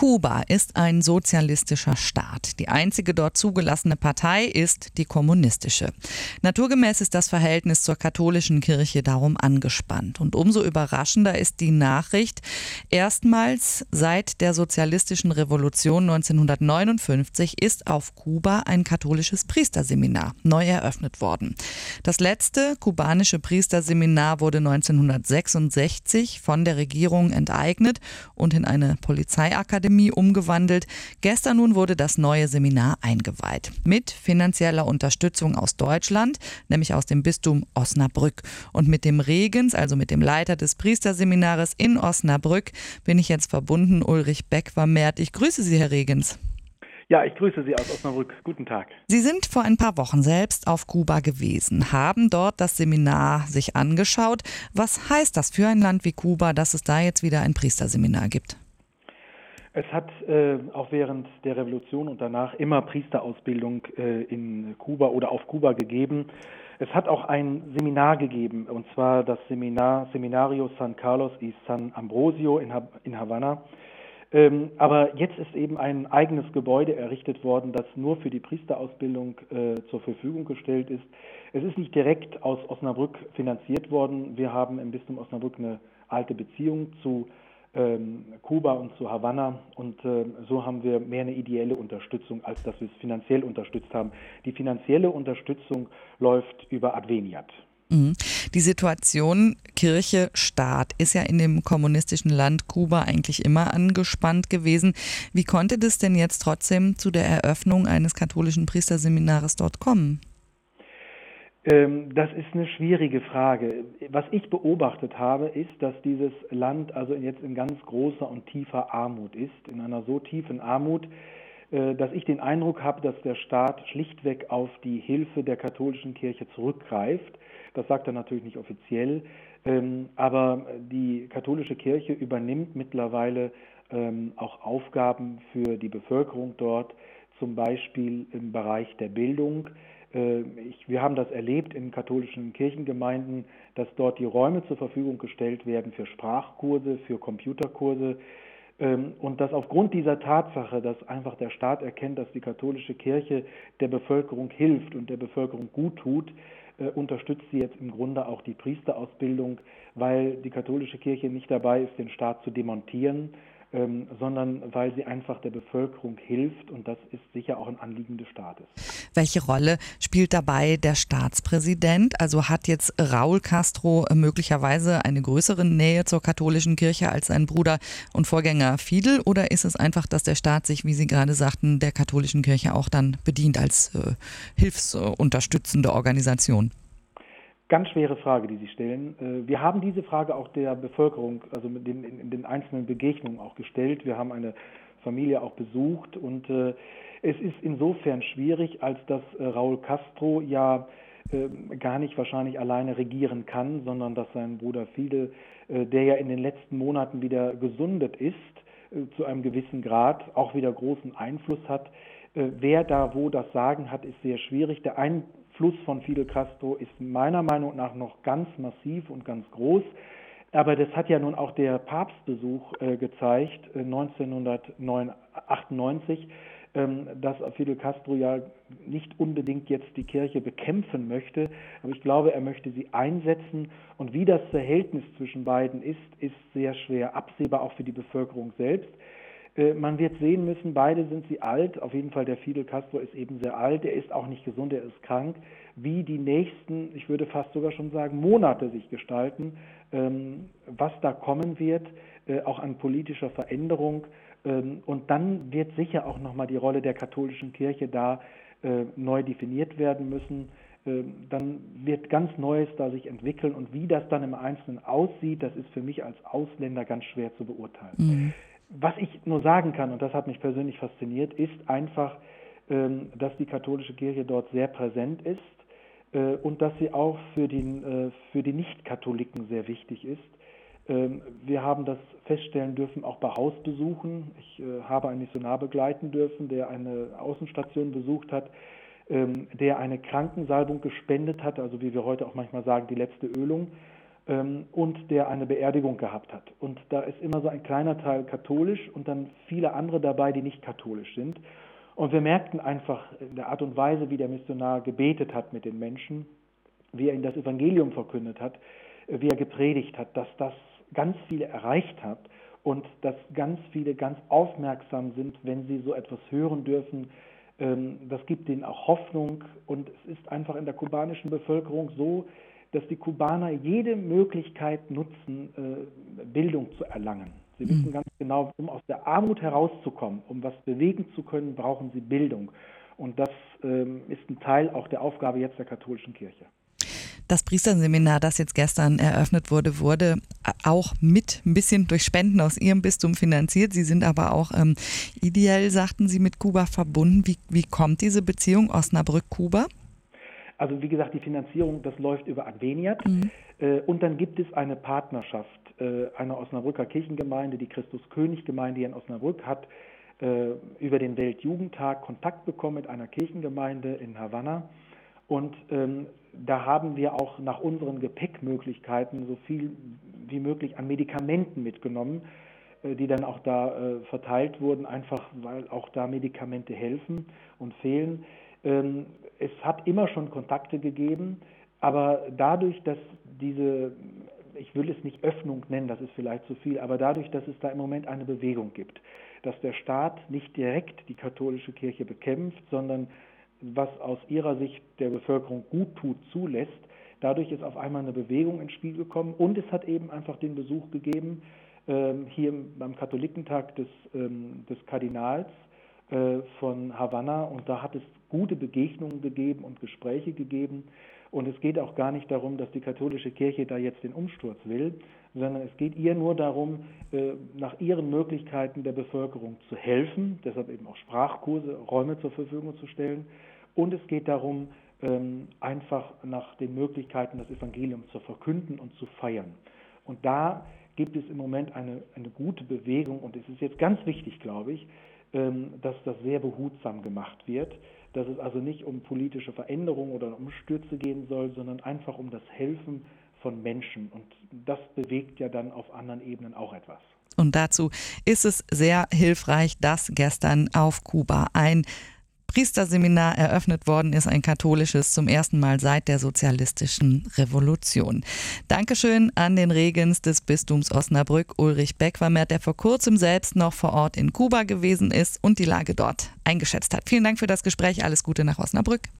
Kuba ist ein sozialistischer Staat. Die einzige dort zugelassene Partei ist die kommunistische. Naturgemäß ist das Verhältnis zur katholischen Kirche darum angespannt. Und umso überraschender ist die Nachricht, erstmals seit der sozialistischen Revolution 1959 ist auf Kuba ein katholisches Priesterseminar neu eröffnet worden. Das letzte kubanische Priesterseminar wurde 1966 von der Regierung enteignet und in eine Polizeiakademie umgewandelt. Gestern nun wurde das neue Seminar eingeweiht. Mit finanzieller Unterstützung aus Deutschland, nämlich aus dem Bistum Osnabrück. Und mit dem Regens, also mit dem Leiter des Priesterseminares in Osnabrück, bin ich jetzt verbunden. Ulrich Beck-Vermehrt. Ich grüße Sie, Herr Regens. Ja, ich grüße Sie aus Osnabrück. Guten Tag. Sie sind vor ein paar Wochen selbst auf Kuba gewesen, haben dort das Seminar sich angeschaut. Was heißt das für ein Land wie Kuba, dass es da jetzt wieder ein Priesterseminar gibt? Es hat auch während der Revolution und danach immer Priesterausbildung in Kuba oder auf Kuba gegeben. Es hat auch ein Seminar gegeben, und zwar das Seminario San Carlos y San Ambrosio in Havanna. Aber jetzt ist eben ein eigenes Gebäude errichtet worden, das nur für die Priesterausbildung zur Verfügung gestellt ist. Es ist nicht direkt aus Osnabrück finanziert worden. Wir haben im Bistum Osnabrück eine alte Beziehung zu Kuba und zu Havanna, und so haben wir mehr eine ideelle Unterstützung, als dass wir es finanziell unterstützt haben. Die finanzielle Unterstützung läuft über Adveniat. Die Situation Kirche-Staat ist ja in dem kommunistischen Land Kuba eigentlich immer angespannt gewesen. Wie konnte das denn jetzt trotzdem zu der Eröffnung eines katholischen Priesterseminares dort kommen? Das ist eine schwierige Frage. Was ich beobachtet habe, ist, dass dieses Land also jetzt in ganz großer und tiefer Armut ist, in einer so tiefen Armut, dass ich den Eindruck habe, dass der Staat schlichtweg auf die Hilfe der katholischen Kirche zurückgreift. Das sagt er natürlich nicht offiziell, aber die katholische Kirche übernimmt mittlerweile auch Aufgaben für die Bevölkerung dort, zum Beispiel im Bereich der Bildung. Wir haben das erlebt in katholischen Kirchengemeinden, dass dort die Räume zur Verfügung gestellt werden für Sprachkurse, für Computerkurse, und dass aufgrund dieser Tatsache, dass einfach der Staat erkennt, dass die katholische Kirche der Bevölkerung hilft und der Bevölkerung gut tut, unterstützt sie jetzt im Grunde auch die Priesterausbildung, weil die katholische Kirche nicht dabei ist, den Staat zu demontieren, sondern weil sie einfach der Bevölkerung hilft, und das ist sicher auch ein Anliegen des Staates. Welche Rolle spielt dabei der Staatspräsident? Also hat jetzt Raúl Castro möglicherweise eine größere Nähe zur katholischen Kirche als sein Bruder und Vorgänger Fidel, oder ist es einfach, dass der Staat sich, wie Sie gerade sagten, der katholischen Kirche auch dann bedient als hilfsunterstützende Organisation? Ganz schwere Frage, die Sie stellen. Wir haben diese Frage auch der Bevölkerung, also in den einzelnen Begegnungen auch gestellt. Wir haben eine Familie auch besucht, und es ist insofern schwierig, als dass Raúl Castro ja gar nicht wahrscheinlich alleine regieren kann, sondern dass sein Bruder Fidel, der ja in den letzten Monaten wieder gesundet ist, zu einem gewissen Grad auch wieder großen Einfluss hat. Wer da wo das Sagen hat, ist sehr schwierig. Der Einfluss von Fidel Castro ist meiner Meinung nach noch ganz massiv und ganz groß. Aber das hat ja nun auch der Papstbesuch gezeigt, 1998, dass Fidel Castro ja nicht unbedingt jetzt die Kirche bekämpfen möchte, aber ich glaube, er möchte sie einsetzen. Und wie das Verhältnis zwischen beiden ist sehr schwer absehbar, auch für die Bevölkerung selbst. Man wird sehen müssen, beide sind sie alt, auf jeden Fall der Fidel Castro ist eben sehr alt, er ist auch nicht gesund, er ist krank, wie die nächsten, ich würde fast sogar schon sagen, Monate sich gestalten, was da kommen wird, auch an politischer Veränderung, und dann wird sicher auch nochmal die Rolle der katholischen Kirche da neu definiert werden müssen. Dann wird ganz Neues da sich entwickeln, und wie das dann im Einzelnen aussieht, das ist für mich als Ausländer ganz schwer zu beurteilen. Mhm. Was ich nur sagen kann, und das hat mich persönlich fasziniert, ist einfach, dass die katholische Kirche dort sehr präsent ist und dass sie auch für die Nicht-Katholiken sehr wichtig ist. Wir haben das feststellen dürfen, auch bei Hausbesuchen. Ich habe einen Missionar begleiten dürfen, der eine Außenstation besucht hat, der eine Krankensalbung gespendet hat, also wie wir heute auch manchmal sagen, die letzte Ölung. und der eine Beerdigung gehabt hat. Und da ist immer so ein kleiner Teil katholisch und dann viele andere dabei, die nicht katholisch sind. Und wir merkten einfach in der Art und Weise, wie der Missionar gebetet hat mit den Menschen, wie er ihnen das Evangelium verkündet hat, wie er gepredigt hat, dass das ganz viele erreicht hat und dass ganz viele ganz aufmerksam sind, wenn sie so etwas hören dürfen. Das gibt ihnen auch Hoffnung und es ist einfach in der kubanischen Bevölkerung so, dass die Kubaner jede Möglichkeit nutzen, Bildung zu erlangen. Sie wissen ganz genau, um aus der Armut herauszukommen, um was bewegen zu können, brauchen sie Bildung. Und das ist ein Teil auch der Aufgabe jetzt der katholischen Kirche. Das Priesterseminar, das jetzt gestern eröffnet wurde, wurde auch mit ein bisschen durch Spenden aus Ihrem Bistum finanziert. Sie sind aber auch ideell, sagten Sie, mit Kuba verbunden. Wie kommt diese Beziehung Osnabrück-Kuba? Also wie gesagt, die Finanzierung, das läuft über Adveniat. Und dann gibt es eine Partnerschaft einer Osnabrücker Kirchengemeinde, die Christus-König-Gemeinde hier in Osnabrück, hat über den Weltjugendtag Kontakt bekommen mit einer Kirchengemeinde in Havanna. Und da haben wir auch nach unseren Gepäckmöglichkeiten so viel wie möglich an Medikamenten mitgenommen, die dann auch da verteilt wurden, einfach weil auch da Medikamente helfen und fehlen. Es hat immer schon Kontakte gegeben, aber dadurch, dass diese, ich will es nicht Öffnung nennen, das ist vielleicht zu viel, aber dadurch, dass es da im Moment eine Bewegung gibt, dass der Staat nicht direkt die katholische Kirche bekämpft, sondern was aus ihrer Sicht der Bevölkerung gut tut, zulässt, dadurch ist auf einmal eine Bewegung ins Spiel gekommen und es hat eben einfach den Besuch gegeben, hier beim Katholikentag des Kardinals von Havanna und da hat es gute Begegnungen gegeben und Gespräche gegeben und es geht auch gar nicht darum, dass die katholische Kirche da jetzt den Umsturz will, sondern es geht ihr nur darum, nach ihren Möglichkeiten der Bevölkerung zu helfen, deshalb eben auch Sprachkurse, Räume zur Verfügung zu stellen und es geht darum, einfach nach den Möglichkeiten das Evangelium zu verkünden und zu feiern. Und da gibt es im Moment eine gute Bewegung und es ist jetzt ganz wichtig, glaube ich, dass das sehr behutsam gemacht wird, dass es also nicht um politische Veränderungen oder Umstürze gehen soll, sondern einfach um das Helfen von Menschen. Und das bewegt ja dann auf anderen Ebenen auch etwas. Und dazu ist es sehr hilfreich, dass gestern auf Kuba ein Priesterseminar eröffnet worden ist, ein katholisches, zum ersten Mal seit der sozialistischen Revolution. Dankeschön an den Regens des Bistums Osnabrück, Ulrich Beckwamert, der vor kurzem selbst noch vor Ort in Kuba gewesen ist und die Lage dort eingeschätzt hat. Vielen Dank für das Gespräch. Alles Gute nach Osnabrück.